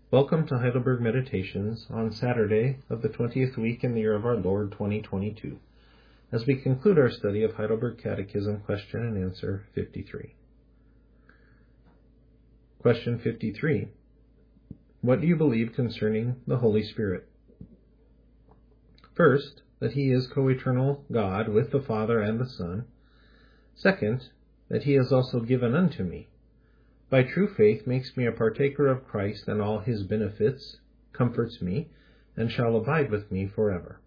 Welcome to Heidelberg Meditations on Saturday of the 20th week in the year of our Lord 2022, as we conclude our study of Heidelberg Catechism Question and Answer 53. Question 53. What do you believe concerning the Holy Spirit? First, that He is co-eternal God with the Father and the Son. Second, that He is also given unto me. By true faith makes me a partaker of Christ and all His benefits, comforts me, and shall abide with me forever.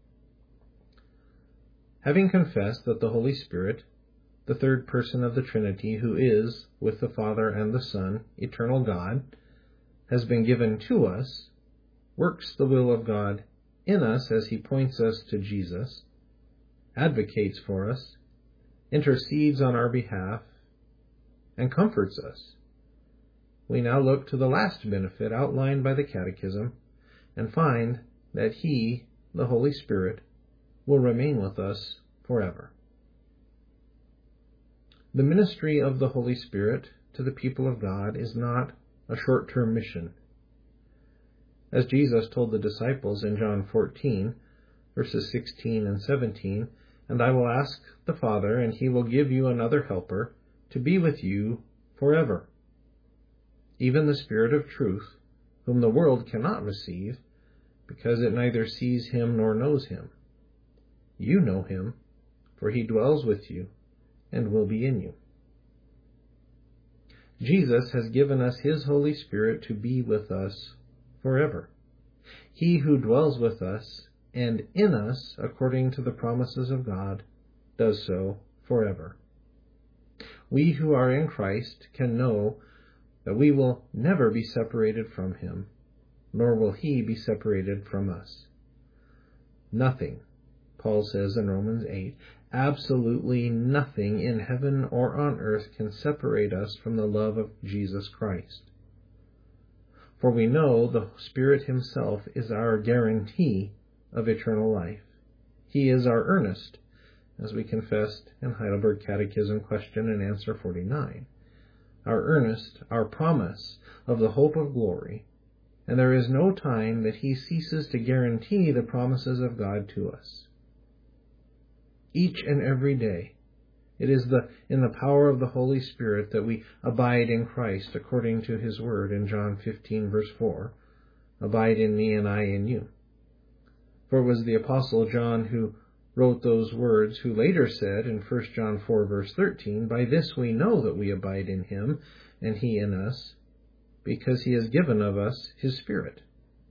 Having confessed that the Holy Spirit, the third person of the Trinity, who is, with the Father and the Son, eternal God, has been given to us, works the will of God in us as He points us to Jesus, advocates for us, intercedes on our behalf, and comforts us, we now look to the last benefit outlined by the Catechism and find that He, the Holy Spirit, will remain with us forever. The ministry of the Holy Spirit to the people of God is not a short-term mission. As Jesus told the disciples in John 14, verses 16 and 17, "And I will ask the Father, and He will give you another helper, to be with you forever, even the Spirit of truth, whom the world cannot receive, because it neither sees Him nor knows Him. You know Him, for He dwells with you and will be in you." Jesus has given us His Holy Spirit to be with us forever. He who dwells with us and in us, according to the promises of God, does so forever. We who are in Christ can know that we will never be separated from Him, nor will He be separated from us. Nothing, Paul says in Romans 8, absolutely nothing in heaven or on earth can separate us from the love of Jesus Christ. For we know the Spirit Himself is our guarantee of eternal life. He is our earnest, as we confessed in Heidelberg Catechism Question and Answer 49. Our earnest, our promise of the hope of glory, and there is no time that He ceases to guarantee the promises of God to us. Each and every day, it is in the power of the Holy Spirit that we abide in Christ, according to His word in John 15, verse 4, "Abide in me and I in you." For it was the Apostle John who wrote those words, who later said in 1 John 4, verse 13, "By this we know that we abide in Him, and He in us, because He has given of us His Spirit."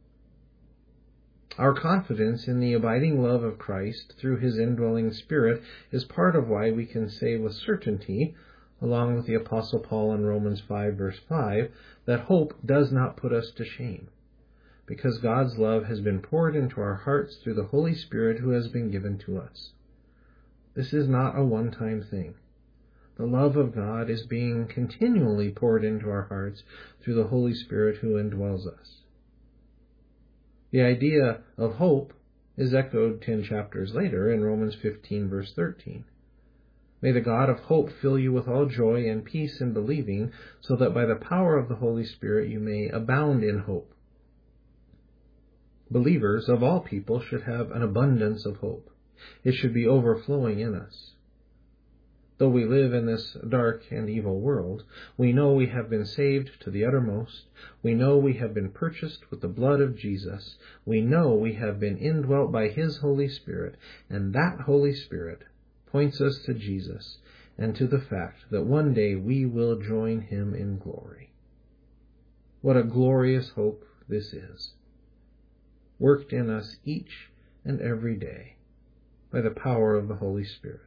Our confidence in the abiding love of Christ through His indwelling Spirit is part of why we can say with certainty, along with the Apostle Paul in Romans 5, verse 5, that hope does not put us to shame, because God's love has been poured into our hearts through the Holy Spirit who has been given to us. This is not a one-time thing. The love of God is being continually poured into our hearts through the Holy Spirit who indwells us. The idea of hope is echoed 10 chapters later in Romans 15, verse 13. "May the God of hope fill you with all joy and peace in believing, so that by the power of the Holy Spirit you may abound in hope." Believers of all people should have an abundance of hope. It should be overflowing in us. Though we live in this dark and evil world, we know we have been saved to the uttermost. We know we have been purchased with the blood of Jesus. We know we have been indwelt by His Holy Spirit, and that Holy Spirit points us to Jesus and to the fact that one day we will join Him in glory. What a glorious hope this is, worked in us each and every day by the power of the Holy Spirit.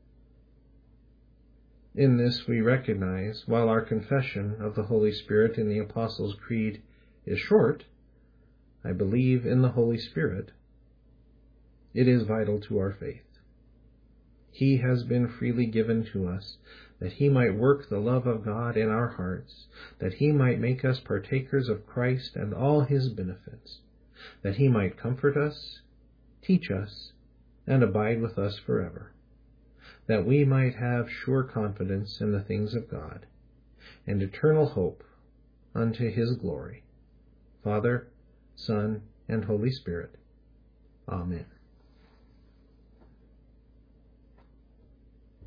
In this we recognize, while our confession of the Holy Spirit in the Apostles' Creed is short, "I believe in the Holy Spirit," it is vital to our faith. He has been freely given to us, that He might work the love of God in our hearts, that He might make us partakers of Christ and all His benefits, that He might comfort us, teach us, and abide with us forever, that we might have sure confidence in the things of God, and eternal hope unto His glory. Father, Son, and Holy Spirit. Amen.